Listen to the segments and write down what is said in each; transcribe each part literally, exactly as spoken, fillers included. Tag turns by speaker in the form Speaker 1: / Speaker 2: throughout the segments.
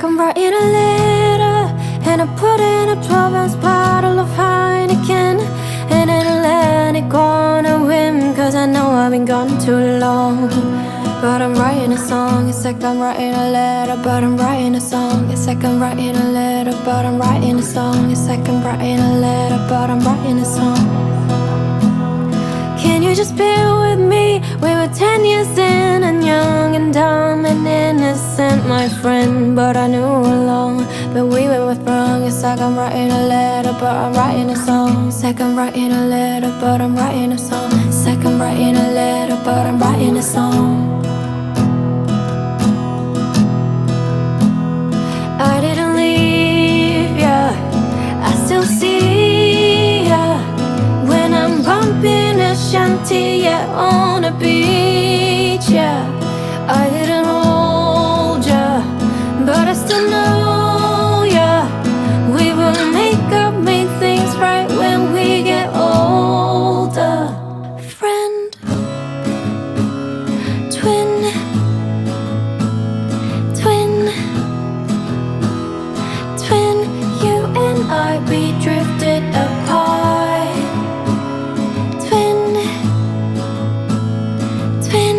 Speaker 1: like I'm writing a letter, and I put in a twelve ounce bottle of Heineken, and then I let it go on a whim, cause I know I've been gone too long. But I'm writing a song, it's like I'm writing a letter, but I'm writing a song, it's like I'm writing a letter, but I'm writing a song, it's like I'm writing a letter, but I'm writing a song. Can you just bear with me? We were ten years in and young and dumb and innocent, my friend, but I knew along. But we were both wrong. It's like I'm writing a letter, but I'm writing a song. It's like I'm writing a letter, but I'm writing a song. It's like I'm writing a letter, but I'm writing a song. I didn't leave ya, I still see ya when I'm bumping a shanty, yeah, on a beach, yeah. I didn't hold ya, but I still know ya. We will make up, make things right when we get older. Friend, twin, twin, twin, you and I, we drifted apart. Twin, twin,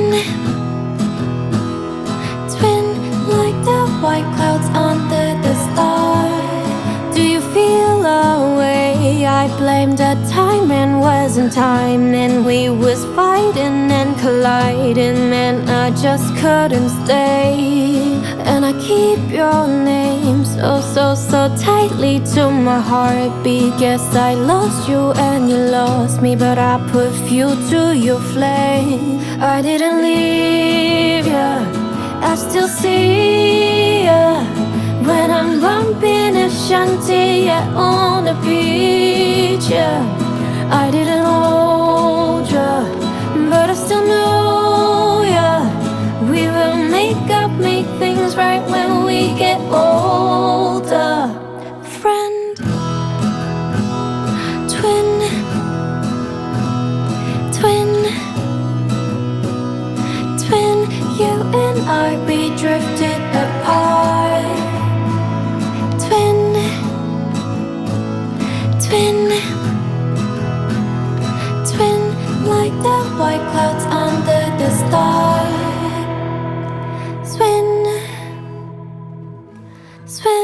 Speaker 1: twin, like the white clouds under the stars. Do you feel a way? I blamed the time and wasn't time, and we was fighting and colliding, man, I just couldn't stay. And I keep your name so, so, so tightly to my heartbeat. Guess I lost you and you lost me, but I put fuel to your flame. I didn't leave ya, I still see ya when I'm bumping a shanty, yeah, on the beach, yeah. I didn't hold ya, but I still know ya. We will make up, make things right when we get older. Friend, twin, twin, twin, you and I, we drifted apart. Twin, twin, twin, like the white clouds under the stars. Swim, swim.